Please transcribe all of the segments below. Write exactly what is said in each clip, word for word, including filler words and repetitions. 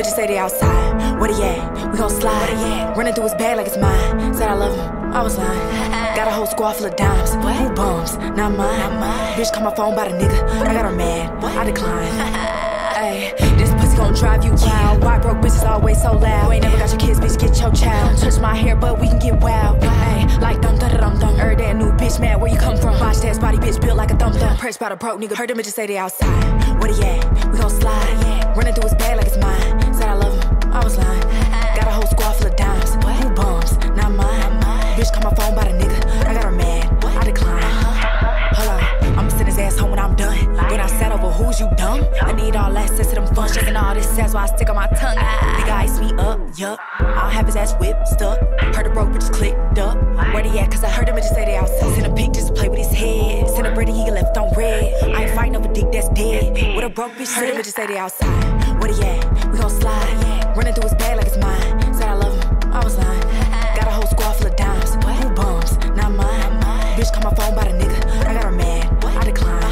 bitches say they outside. Where he at? We gon' slide. Running through his bag like it's mine. Said I love him, I was lying. Got a whole squad full of dimes. Who bums? Not mine. Bitch call my phone by the nigga. I got her mad. I decline. Ay, this pussy gon' drive you wild. Why broke bitches always so loud? You ain't never got your kids, bitch, get your child. Touch my hair, but we can get wild. Ay, like dum dum dum dum. Heard that new bitch mad, where you come from? Watch that body, bitch, built like a thumb thumb. Pressed by the broke nigga. Heard them bitches say they outside. Where he at? We gon' slide. Running through his bag like it's mine. Said I love him, I was lying. Got a whole squad full of dimes. Who bums? Not mine. Bitch call my phone by the nigga. I got her mad. I decline. Hold on, I'ma send his ass home when I'm done. Then I sat over who's you dumb? I need all access to them funds. Shaking all this sass while I stick on my tongue. Nigga ice me up, yup. I'll have his ass whipped, stuck. Heard the broke bitches clicked up. Where they at? Cause I heard them bitches say they outside. Send a pic just to play with his head. Send a Brady, he get left on red. I ain't fighting over dick that's dead. What a broke bitch said. Heard them bitches say they outside. Where he at? We gon' slide. Running through his bag like it's mine. Said I love him, I was lying. Got a whole squad full of dimes. Who bums? Not mine. Bitch call my phone by the nigga. I got her mad. I decline.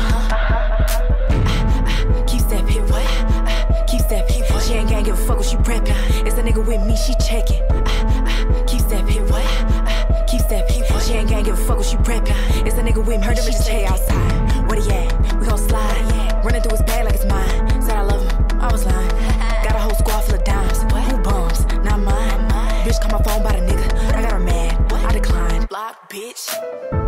Keep step hit what? Keep step hit what? She ain't gang give a fuck what she preppin'. It's a nigga with me, she checkin'. Keep step hit what? Keep step hit what? She ain't gang give a fuck what she preppin'. It's a nigga with me, heard them bitches stay outside. Where he at? We gon' slide. Running through his bag like it's mine. Said I love him, I was lying. Got a whole squad full of dimes. Who bums? Not mine. Bitch call my phone by the nigga. I got her mad. I declined. Block, bitch.